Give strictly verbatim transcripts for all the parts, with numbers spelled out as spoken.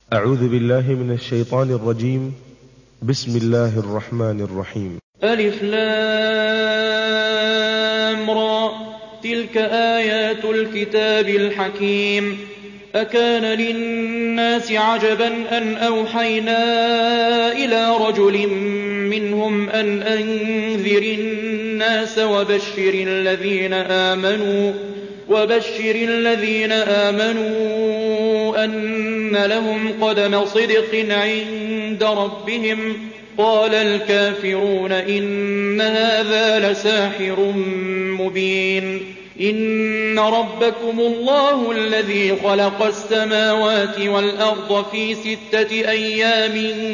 أعوذ بالله من الشيطان الرجيم. بسم الله الرحمن الرحيم. ألف لام را، تلك آيات الكتاب الحكيم. أكان للناس عجبا أن أوحينا إلى رجل منهم أن أنذر الناس وبشر الذين آمنوا وبشر الذين آمنوا أن لهم قدم صدق عند ربهم. قال الكافرون إن هذا لساحر مبين. إن ربكم الله الذي خلق السماوات والأرض في ستة أيام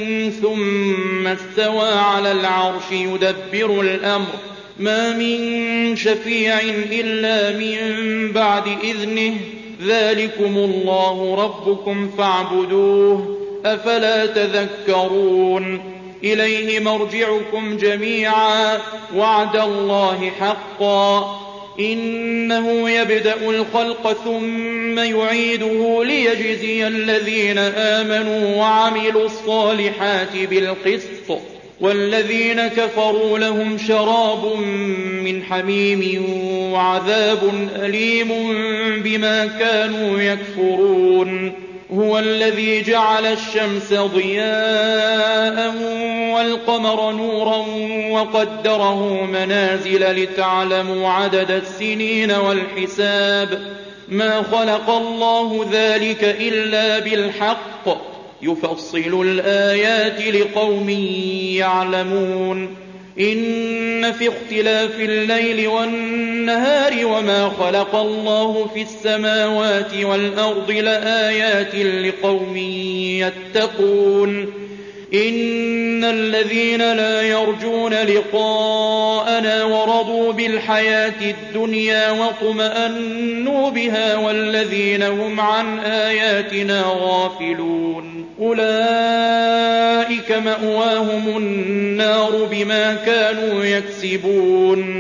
ثم استوى على العرش يدبر الأمر، ما من شفيع إلا من بعد إذنه، ذلكم الله ربكم فاعبدوه، أفلا تذكرون. إليه مرجعكم جميعا، وعد الله حقا، إنه يبدأ الخلق ثم يعيده ليجزي الذين آمنوا وعملوا الصالحات بالقسط، والذين كفروا لهم شراب من حميم وعذاب أليم بما كانوا يكفرون. هو الذي جعل الشمس ضياء والقمر نورا وقدره منازل لتعلموا عدد السنين والحساب، ما خلق الله ذلك إلا بالحق، يفصل الآيات لقوم يعلمون. إن في اختلاف الليل والنهار وما خلق الله في السماوات والأرض لآيات لقوم يتقون. إن الذين لا يرجون لقاءنا ورضوا بالحياة الدنيا واطمأنوا بها والذين هم عن آياتنا غافلون أولئك مأواهم النار بما كانوا يكسبون.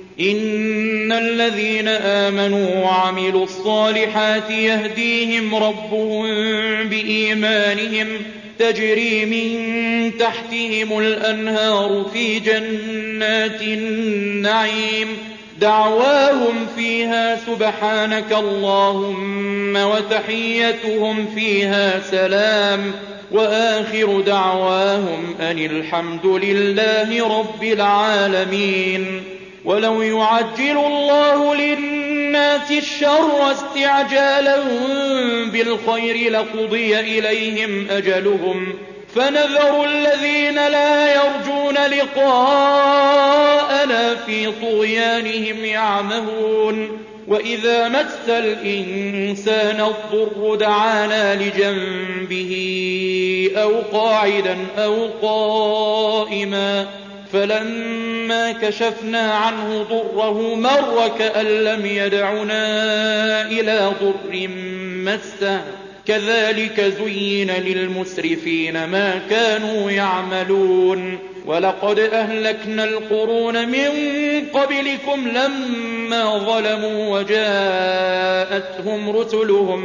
إن الذين آمنوا وعملوا الصالحات يهديهم ربهم بإيمانهم، تجري من تحتهم الأنهار في جنات النعيم، دعواهم فيها سبحانك اللهم وتحيتهم فيها سلام، وآخر دعواهم أن الحمد لله رب العالمين. ولو يعجل الله للناس الشر استعجالهم بالخير لقضي إليهم أجلهم، فنذر الذين لا يرجون لقاءنا في طغيانهم يعمهون. وإذا مس الإنسان الضر دعانا لجنبه أو قاعدا أو قائما، فلما كشفنا عنه ضره مر كأن لم يدعنا إلى ضر مسه، كذلك زين للمسرفين ما كانوا يعملون. ولقد أهلكنا القرون من قبلكم لما ظلموا وجاءتهم رسلهم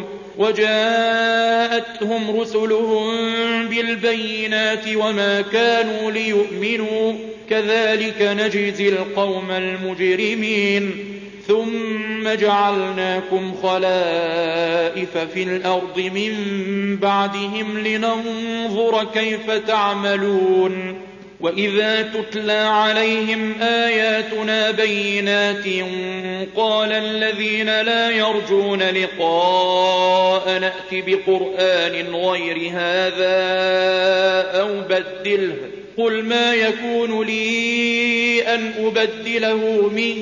وجاءتهم رسلهم بالبينات وما كانوا ليؤمنوا، كذلك نجزي القوم المجرمين. ثم جعلناكم خلائف في الأرض من بعدهم لننظر كيف تعملون. وإذا تتلى عليهم آياتنا بينات قال الذين لا يرجون لقاء نأت بقرآن غير هذا أو بدله، قل ما يكون لي أن أبدله من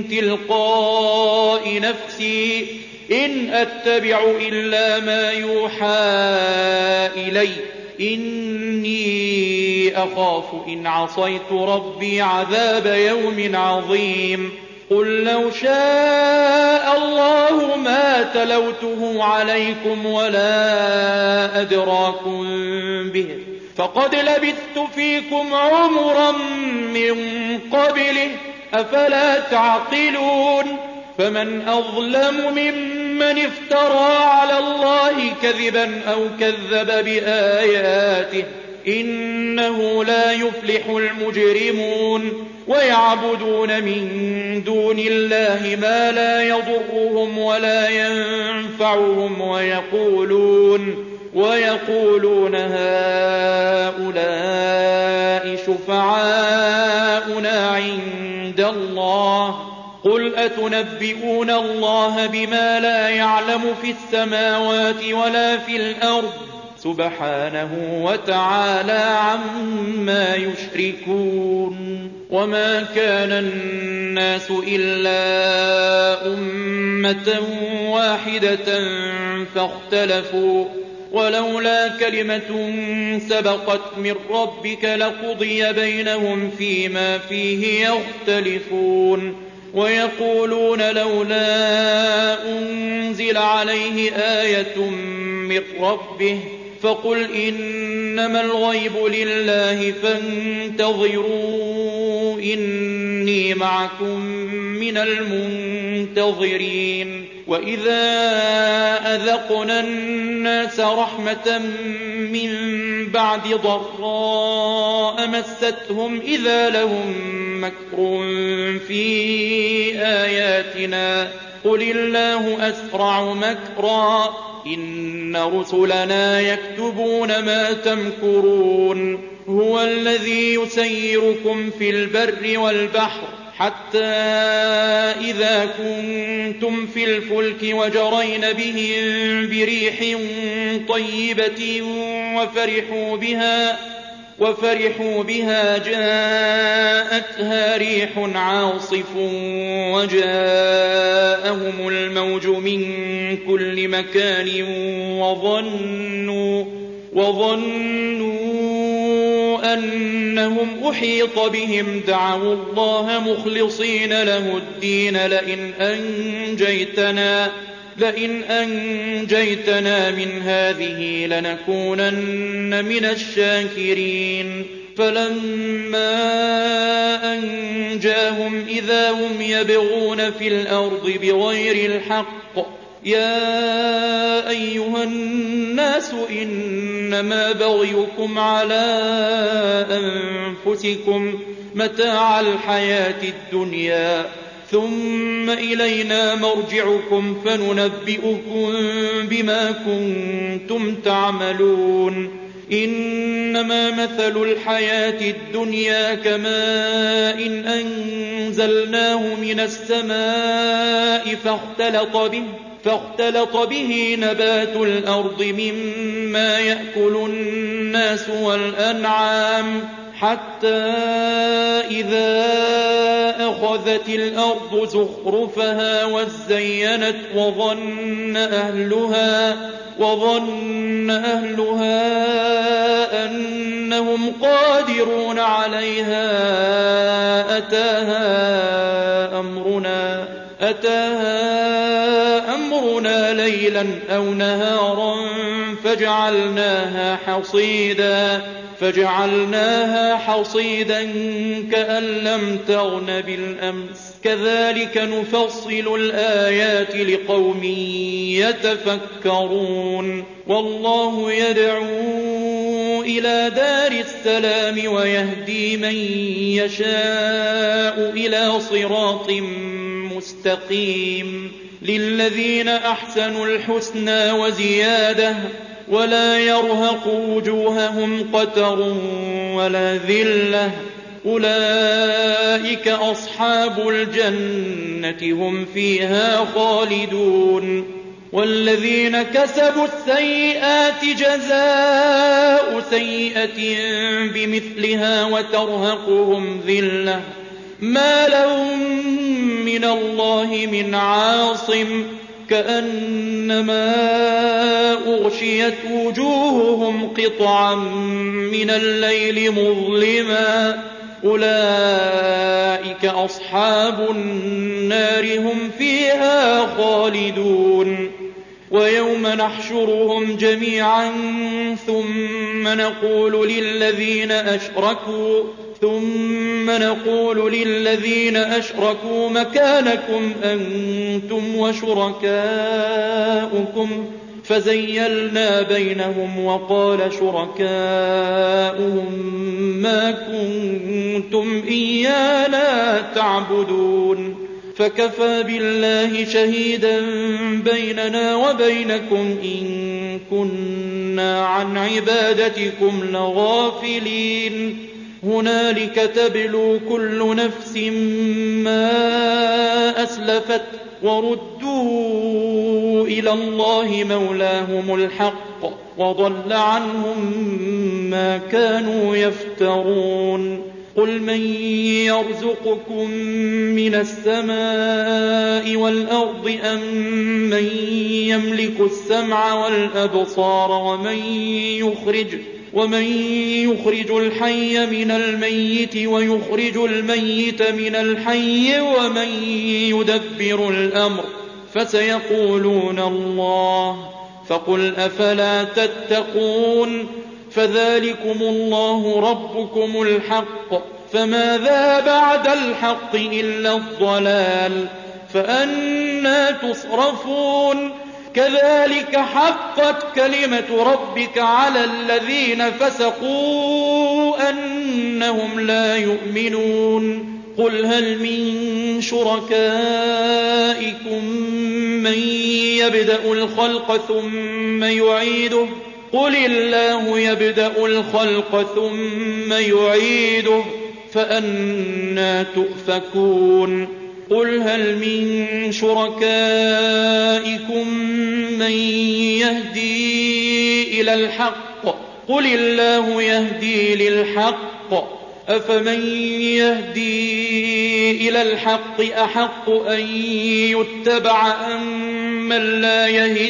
تلقاء نفسي، إن أتبع إلا ما يوحى إلي، إني أخاف إن عصيت ربي عذاب يوم عظيم. قل لو شاء الله ما تلوته عليكم ولا أدراكم به، فقد لبثت فيكم عمرا من قبله، أفلا تعقلون. فمن أظلم ممن من افترى على الله كذبا أو كذب بآياته إنه لا يفلح المجرمون ويعبدون من دون الله ما لا يضرهم ولا ينفعهم ويقولون ويقولون هؤلاء شفعاؤنا عند الله قل أتنبئون الله بما لا يعلم في السماوات ولا في الأرض سبحانه وتعالى عما يشركون وما كان الناس إلا أمة واحدة فاختلفوا ولولا كلمة سبقت من ربك لقضي بينهم فيما فيه يختلفون ويقولون لولا أنزل عليه آية من ربه فقل إنما الغيب لله فانتظروا إني معكم من المنتظرين وإذا أذقنا الناس رحمة من بعد ضراء مستهم إذا لهم مكر في آياتنا قل الله أسرع مكرا إن رسلنا يكتبون ما تمكرون هو الذي يسيركم في البر والبحر حتى إذا كنتم في الفلك وجرين بهم بريح طيبة وفرحوا بها وفرحوا بها جاءتها ريح عاصف وجاءهم الموج من كل مكان وظنوا وظنوا أنهم أحيط بهم دعوا الله مخلصين له الدين لئن أنجيتنا لئن أنجيتنا من هذه لنكونن من الشاكرين فلما أنجاهم إذا هم يبغون في الأرض بغير الحق يا أيها الناس إنما بغيكم على أنفسكم متاع الحياة الدنيا ثم إلينا مرجعكم فننبئكم بما كنتم تعملون إنما مثل الحياة الدنيا كماء إن أنزلناه من السماء فاختلط به فاختلط به نبات الأرض مما يأكل الناس والأنعام حتى إذا أخذت الأرض زخرفها وزينت وظن أهلها وظن أهلها أنهم قادرون عليها أتاها أمرنا أتاها أمرنا ليلا أو نهارا فجعلناها حصيدا فجعلناها حصيدا كأن لم تغن بالأمس كذلك نفصل الآيات لقوم يتفكرون والله يدعو إلى دار السلام ويهدي من يشاء إلى صراط مستقيم للذين أحسنوا الحسنى وزيادة ولا يرهق وجوههم قتر ولا ذلة أولئك أصحاب الجنة هم فيها خالدون والذين كسبوا السيئات جزاء سيئة بمثلها وترهقهم ذلة ما لهم من الله من عاصم كأنما أغشيت وجوههم قطعا من الليل مظلما أولئك أصحاب النار هم فيها خالدون ويوم نحشرهم جميعا ثم نقول للذين أشركوا ثم نقول للذين أشركوا مكانكم أنتم وشركاؤكم فزيلنا بينهم وقال شركاؤهم ما كنتم إيانا تعبدون فكفى بالله شهيدا بيننا وبينكم إن كنا عن عبادتكم لغافلين هنالك تبلو كل نفس ما أسلفت وردوا إلى الله مولاهم الحق وضل عنهم ما كانوا يفترون قل من يرزقكم من السماء والأرض أم من يملك السمع والأبصار ومن يخرج ومن يخرج الحي من الميت ويخرج الميت من الحي ومن يدبر الأمر فسيقولون الله فقل أفلا تتقون فذلكم الله ربكم الحق فماذا بعد الحق إلا الضلال فأنى تصرفون كذلك حقت كلمة ربك على الذين فسقوا أنهم لا يؤمنون قل هل من شركائكم من يبدأ الخلق ثم يعيده قل الله يبدأ الخلق ثم يعيده فأنى تؤفكون قل هل من شركائكم من يهدي إلى الحق قل الله يهدي للحق أفمن يهدي إلى الحق أحق أن يتبع أم من لا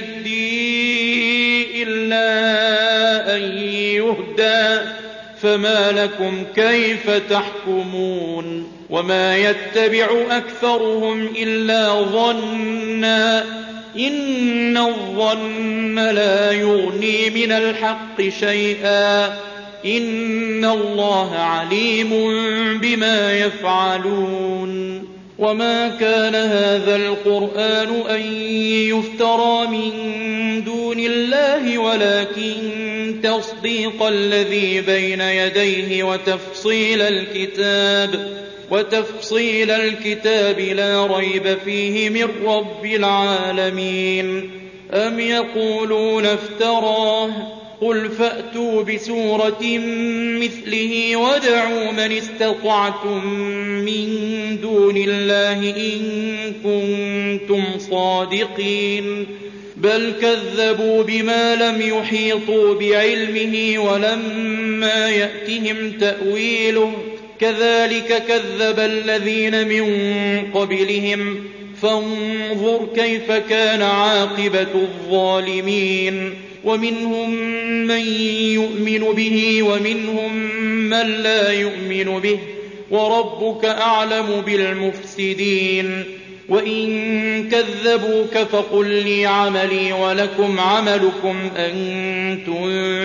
يهدي إلا أن يهدى فما لكم كيف تحكمون وما يتبع أكثرهم إلا ظنا إن الظن لا يغني من الحق شيئا إن الله عليم بما يفعلون وما كان هذا القرآن أن يفترى من دون الله ولكن تصديق الذي بين يديه وتفصيل الكتاب وتفصيل الكتاب لا ريب فيه من رب العالمين أم يقولون افتراه قل فأتوا بسورة مثله وادعوا من استطعتم من دون الله إن كنتم صادقين بل كذبوا بما لم يحيطوا بعلمه ولما يأتهم تأويله كذلك كذب الذين من قبلهم فانظر كيف كان عاقبة الظالمين ومنهم من يؤمن به ومنهم من لا يؤمن به وربك أعلم بالمفسدين وإن كذبوك فقل لي عملي ولكم عملكم أنتم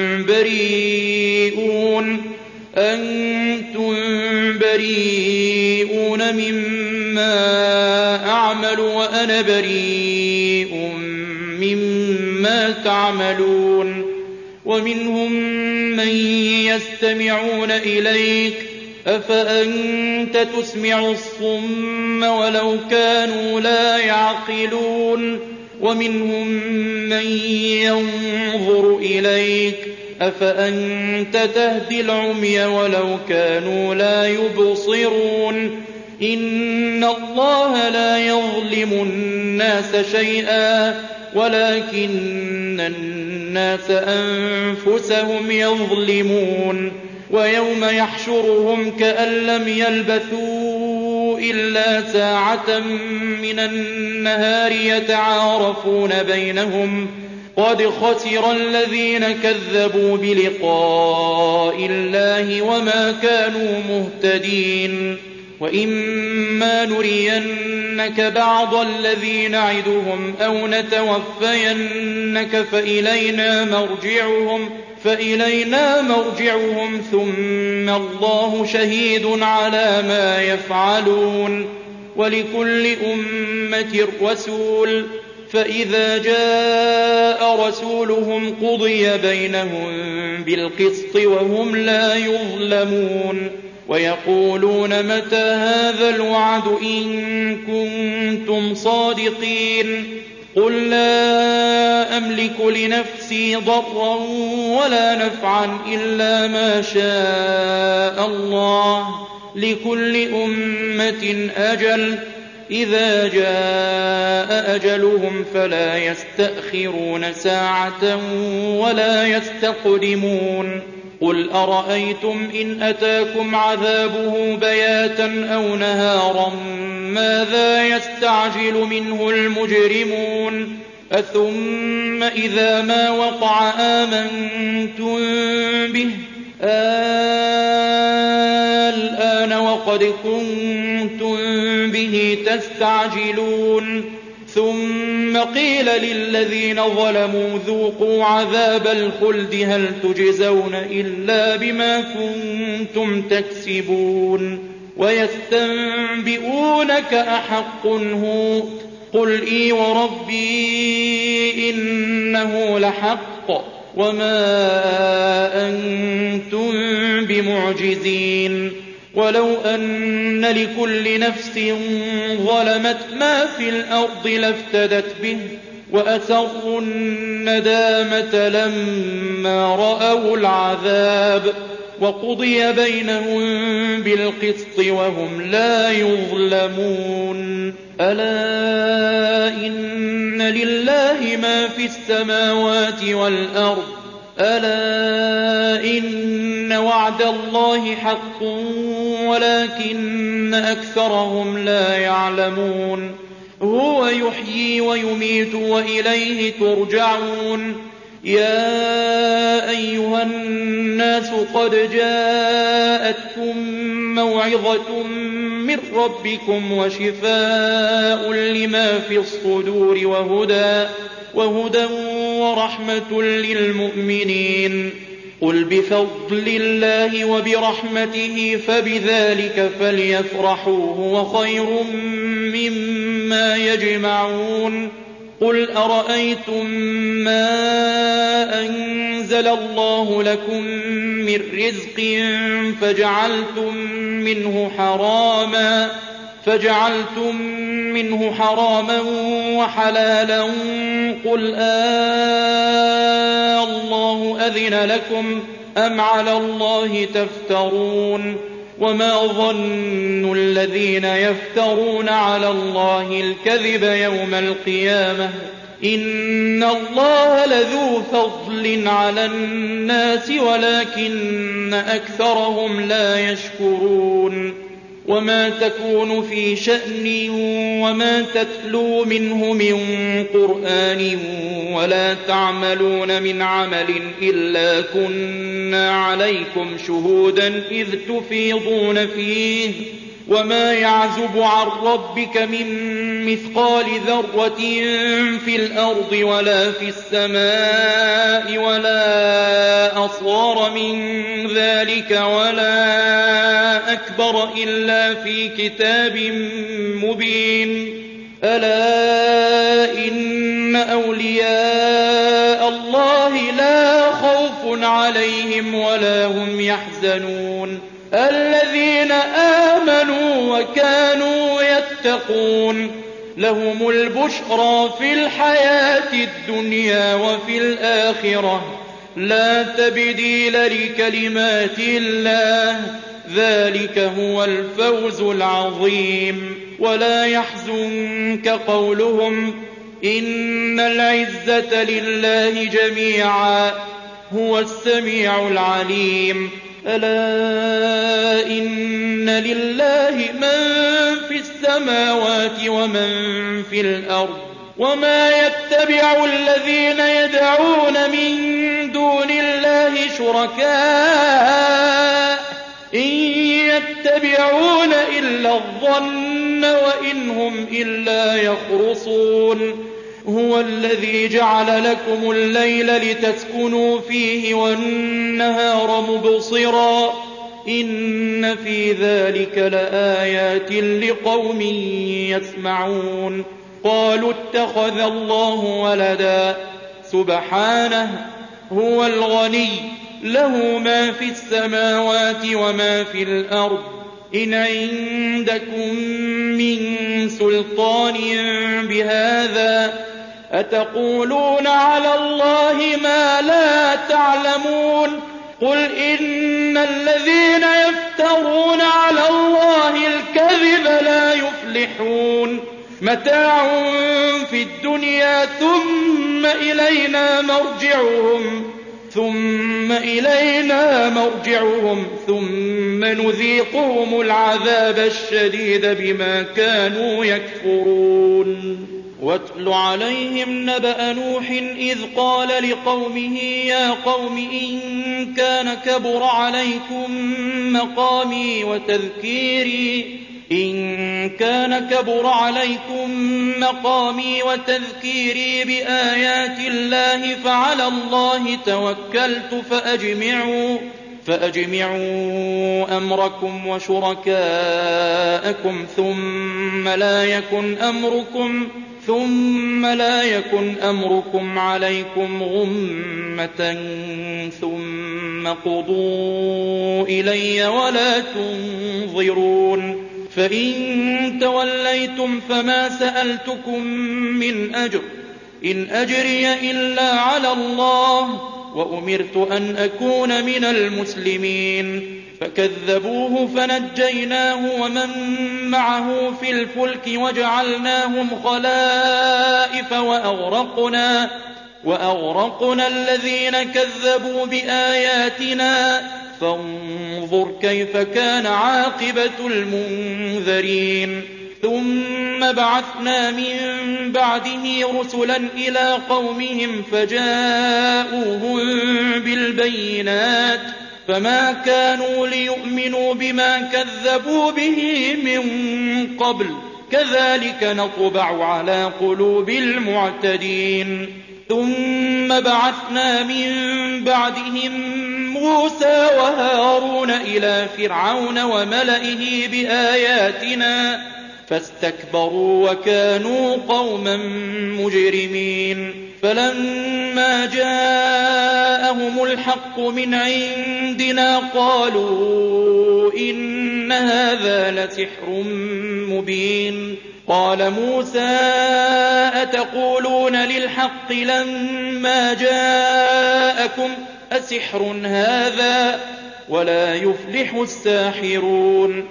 بريئون أنتم بريئون مما أعمل وأنا بريء مما تعملون ومنهم من يستمعون إليك أفأنت تسمع الصم ولو كانوا لا يعقلون ومنهم من ينظر إليك أفأنت تهدي العمي ولو كانوا لا يبصرون إن الله لا يظلم الناس شيئا ولكن الناس أنفسهم يظلمون ويوم يحشرهم كأن لم يلبثوا إلا ساعة من النهار يتعارفون بينهم قد خسر الذين كذبوا بلقاء الله وما كانوا مهتدين وإما نرينك بعض الذي نعدهم أو نتوفينك فإلينا مرجعهم فإلينا مرجعهم ثم الله شهيد على ما يفعلون ولكل أمة رسول فإذا جاء رسولهم قضي بينهم بالقسط وهم لا يظلمون ويقولون متى هذا الوعد إن كنتم صادقين قل لا أملك لنفسي ضرا ولا نفعا إلا ما شاء الله لكل أمة أجل إذا جاء أجلهم فلا يستأخرون ساعة ولا يستقدمون قل أرأيتم إن أتاكم عذابه بياتا أو نهارا ماذا يستعجل منه المجرمون أثم إذا ما وقع آمنتم به الآن وقد كنتم به تستعجلون ثم قيل للذين ظلموا ذوقوا عذاب الخلد هل تجزون إلا بما كنتم تكسبون ويستنبئونك أحق هو قل إي وربي إنه لحق وما أنتم بمعجزين ولو أن لكل نفس ظلمت ما في الأرض لافتدت به وأسروا الندامة لما رأوا العذاب وقضي بينهم بالقسط وهم لا يظلمون ألا إن لله ما في السماوات والأرض ألا إن وعد الله حق ولكن أكثرهم لا يعلمون هو يحيي ويميت وإليه ترجعون يا أيها الناس قد جاءتكم موعظة من ربكم وشفاء لما في الصدور وهدى وهدى ورحمة للمؤمنين قل بفضل الله وبرحمته فبذلك فليفرحوا هو خير مما يجمعون قل أرأيتم ما أنزل الله لكم من رزق فجعلتم منه حراما فجعلتم منه حراما وحلالا قل آه الله أذن لكم أم على الله تفترون وما ظن الذين يفترون على الله الكذب يوم القيامة إن الله لذو فضل على الناس ولكن أكثرهم لا يشكرون وما تكون في شأن وما تتلو منه من قرآن ولا تعملون من عمل إلا كنا عليكم شهودا إذ تفيضون فيه وما يعزب عن ربك من مثقال ذرة في الأرض ولا في السماء ولا أصغر من ذلك ولا أكبر إلا في كتاب مبين ألا إن أولياء الله لا خوف عليهم ولا هم يحزنون الذين آمنوا وكانوا يتقون لهم البشرى في الحياة الدنيا وفي الآخرة لا تبديل لكلمات الله ذلك هو الفوز العظيم ولا يحزنك قولهم إن العزة لله جميعا هو السميع العليم ألا إن لله من في السماوات ومن في الأرض وما يتبع الذين يدعون من دون الله شركاء إن يتبعون إلا الظن وإن هم إلا يخرصون هو الذي جعل لكم الليل لتسكنوا فيه والنهار مبصرا إن في ذلك لآيات لقوم يسمعون قالوا اتخذ الله ولدا سبحانه هو الغني له ما في السماوات وما في الأرض إن عندكم من سلطان بهذا أتقولون على الله ما لا تعلمون قل إن الذين يفترون على الله الكذب لا يفلحون متاع في الدنيا ثم إلينا مرجعهم ثم إلينا مرجعهم ثم نذيقهم العذاب الشديد بما كانوا يكفرون واتل عليهم نبأ نوح إذ قال لقومه يا قوم إن كان كبر عليكم مقامي وتذكيري إن كان كبر عليكم مقامي وتذكيري بآيات الله فعلى الله توكلت فأجمعوا فأجمعوا أمركم وشركاءكم ثم لا يكن أمركم ثم لا يكن أمركم عليكم غمة ثم قضوا إلي ولا تنظرون فإن توليتم فما سألتكم من أجر إن أجري إلا على الله وأمرت أن أكون من المسلمين فكذبوه فنجيناه ومن معه في الفلك وجعلناهم خلائف وأغرقنا, وأغرقنا الذين كذبوا بآياتنا فانظر كيف كان عاقبة المنذرين ثم بعثنا من بعده رسلا إلى قومهم فجاءوهم بالبينات فما كانوا ليؤمنوا بما كذبوا به من قبل كذلك نطبع على قلوب المعتدين ثم بعثنا من بعدهم موسى وهارون إلى فرعون وملئه بآياتنا فاستكبروا وكانوا قوما مجرمين فلما جاءهم الحق من عندنا قالوا إن هذا لسحر مبين قال موسى أتقولون للحق لما جاءكم أسحر هذا ولا يفلح الساحرون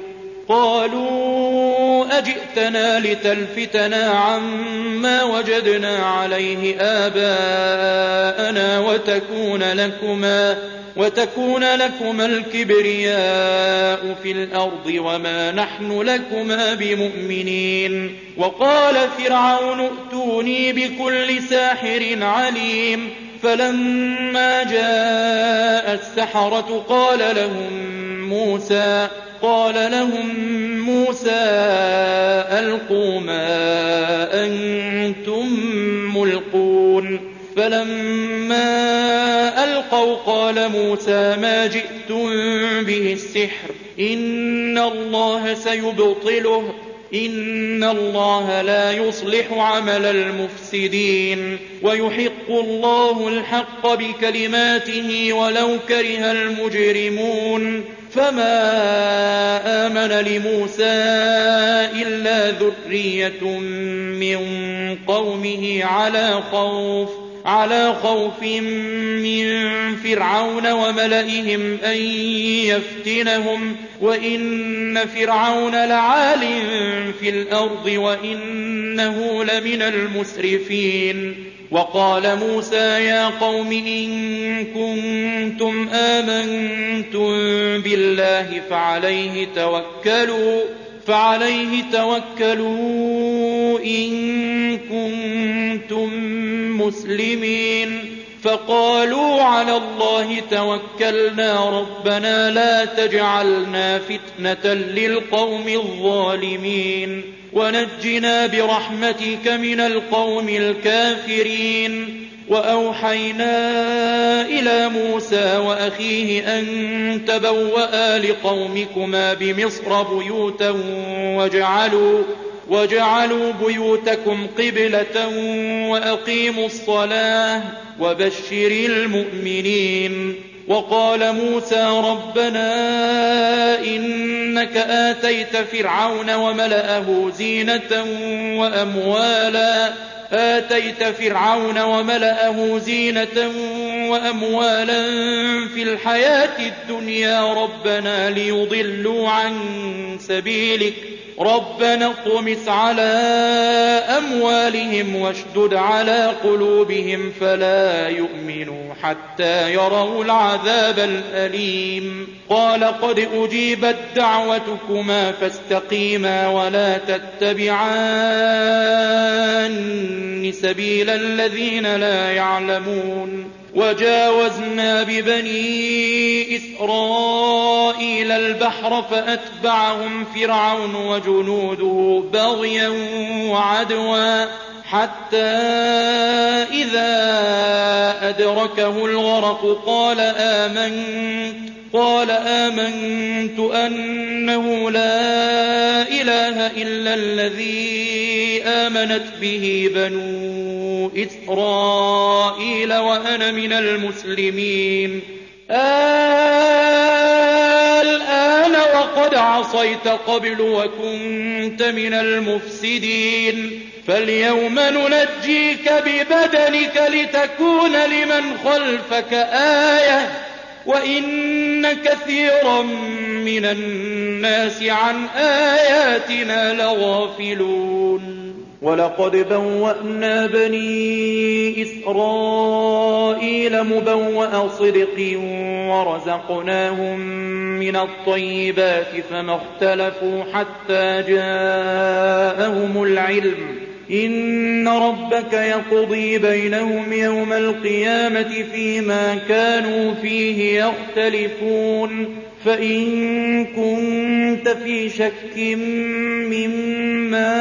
قالوا أجئتنا لتلفتنا عما وجدنا عليه آباءنا وتكون لكما, وتكون لكما الكبرياء في الأرض وما نحن لكما بمؤمنين وقال فرعون ائتوني بكل ساحر عليم فلما جاء السحرة قال لهم موسى قال لهم موسى ألقوا ما أنتم ملقون فلما ألقوا قال موسى ما جئتم به السحر إن الله سيبطله إن الله لا يصلح عمل المفسدين ويحق الله الحق بكلماته ولو كره المجرمون فما آمن لموسى إلا ذرية من قومه على خوف على خوف من فرعون وملئهم أن يفتنهم وإن فرعون لعال في الأرض وإنه لمن المسرفين وقال موسى يا قوم إن كنتم آمنتم بالله فعليه توكلوا فعليه توكلوا إن كنتم مسلمين فقالوا على الله توكلنا ربنا لا تجعلنا فتنة للقوم الظالمين ونجنا برحمتك من القوم الكافرين. وأوحينا إلى موسى وأخيه أن تبوأ لقومكما بمصر بيوتا واجعلوا, واجعلوا بيوتكم قبلة وأقيموا الصلاة وبشر المؤمنين. وقال موسى ربنا إنك آتيت فرعون وملأه زينة وأموالا آتيت فرعون وملأه زينة وأموالا في الحياة الدنيا ربنا ليضلوا عن سبيلك ربنا اطمس على أموالهم واشدد على قلوبهم فلا يؤمنوا حتى يروا العذاب الأليم. قال قد أجيبت دعوتكما فاستقيما ولا تتبعان سبيل الذين لا يعلمون. وجاوزنا ببني إسرائيل البحر فأتبعهم فرعون وجنوده بغيا وعدوا حتى إذا أدركه الغرق قال آمنت قال آمنت أنه لا إله إلا الذي آمنت به بنو إسرائيل وأنا من المسلمين. الآن وقد عصيت قبل وكنت من المفسدين فاليوم ننجيك ببدنك لتكون لمن خلفك آية وإن كثيرا من الناس عن آياتنا لغافلون. ولقد بوأنا بني إسرائيل مبوأ صدق ورزقناهم من الطيبات فما اختلفوا حتى جاءهم العلم إن ربك يقضي بينهم يوم القيامة فيما كانوا فيه يختلفون. فإن كنت في شك مما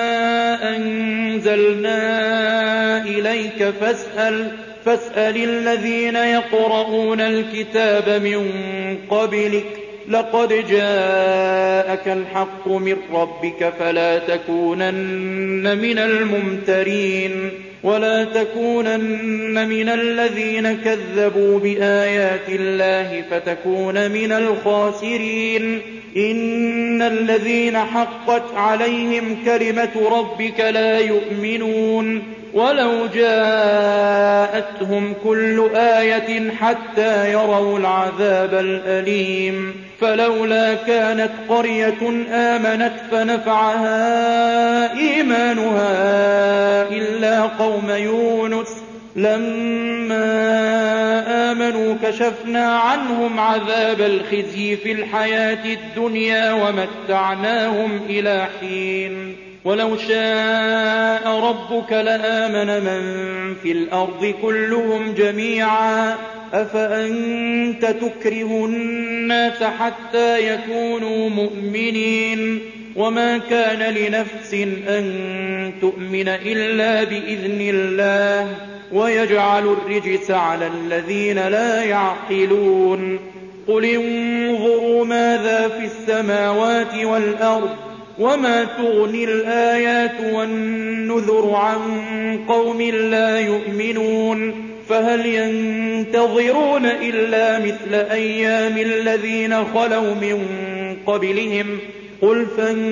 أنزلنا إليك فاسأل, فاسأل الذين يقرؤون الكتاب من قبلك لقد جاءك الحق من ربك فلا تكونن من الممترين ولا تكونن من الذين كذبوا بآيات الله فتكون من الخاسرين. إن الذين حقت عليهم كلمة ربك لا يؤمنون ولو جاءتهم كل آية حتى يروا العذاب الأليم. فلولا كانت قرية آمنت فنفعها إيمانها إلا قوم يونس لما آمنوا كشفنا عنهم عذاب الخزي في الحياة الدنيا ومتعناهم إلى حين. ولو شاء ربك لآمن من في الأرض كلهم جميعا أفأنت تكره الناس حتى يكونوا مؤمنين وما كان لنفس أن تؤمن إلا بإذن الله ويجعل الرجس على الذين لا يعقلون. قل انظروا ماذا في السماوات والأرض وما تغني الآيات والنذر عن قوم لا يؤمنون فهل ينتظرون إلا مثل أيام الذين خلوا من قبلهم قل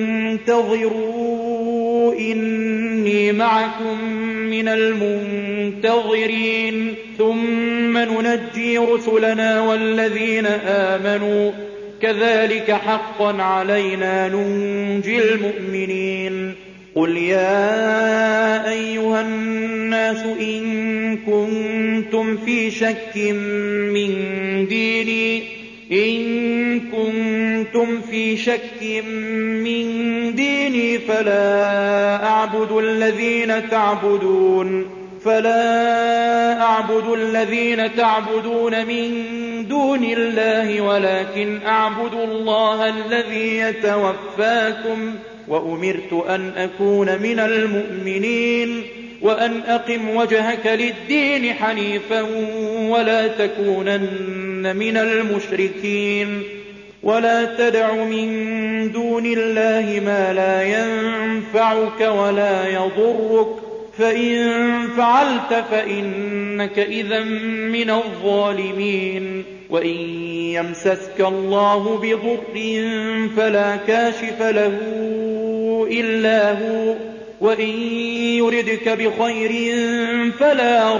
فانتظروا إني معكم من المنتظرين ثم ننجي رسلنا والذين آمنوا كذلك حقا علينا ننجي المؤمنين. قل يا أيها الناس إن كنتم في شك من ديني إن كنتم في شك من ديني فلا أعبد الذين تعبدون فلا أعبد الذين تعبدون من دون الله ولكن أعبد الله الذي يتوفاكم وأمرت أن أكون من المؤمنين وأن أقم وجهك للدين حنيفا ولا تكونن من المشركين ولا تدع من دون الله ما لا ينفعك ولا يضرك فإن فعلت فإنك إذا من الظالمين وإن يمسسك الله بضر فلا كاشف له إلا هو وإن يردك بخير فلا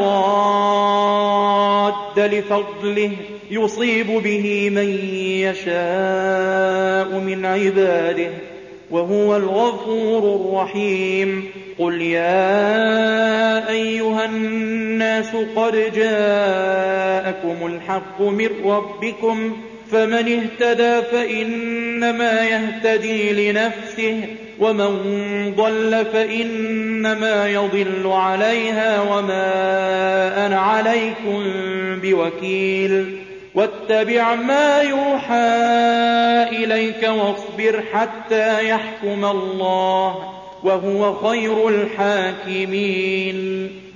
راد لفضله يصيب به من يشاء من عباده وهو الغفور الرحيم قل يا أيها الناس قد جاءكم الحق من ربكم فمن اهتدى فإنما يهتدي لنفسه ومن ضل فإنما يضل عليها وما أنا عليكم بوكيل واتبع ما يوحى إليك واصبر حتى يحكم الله وهو خير الحاكمين